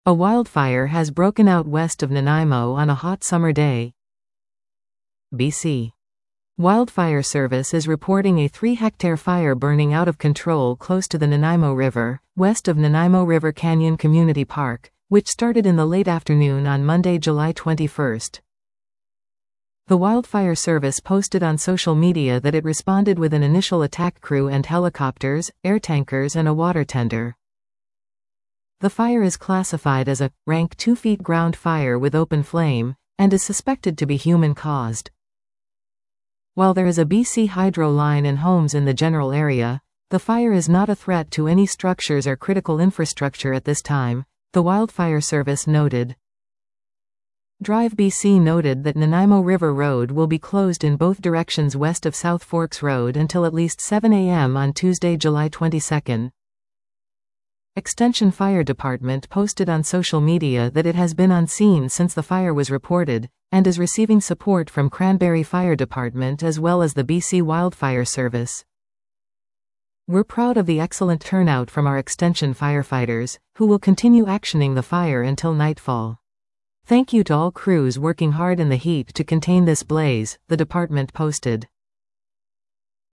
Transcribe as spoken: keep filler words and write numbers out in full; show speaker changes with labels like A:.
A: A wildfire has broken out west of Nanaimo on a hot summer day. B C Wildfire Service is reporting a three-hectare fire burning out of control close to the Nanaimo River, west of Nanaimo River Canyon Community Park, which started in the late afternoon on Monday, July twenty-first. The Wildfire Service posted on social media that it responded with an initial attack crew and helicopters, air tankers and a water tender. The fire is classified as a rank two feet ground fire with open flame, and is suspected to be human-caused. While there is a B C Hydro line and homes in the general area, the fire is not a threat to any structures or critical infrastructure at this time, the Wildfire Service noted. Drive B C noted that Nanaimo River Road will be closed in both directions west of South Forks Road until at least seven A M on Tuesday, July twenty-second. Extension Fire Department posted on social media that it has been on scene since the fire was reported, and is receiving support from Cranberry Fire Department as well as the B C Wildfire Service. We're proud of the excellent turnout from our Extension firefighters, who will continue actioning the fire until nightfall. Thank you to all crews working hard in the heat to contain this blaze, the department posted.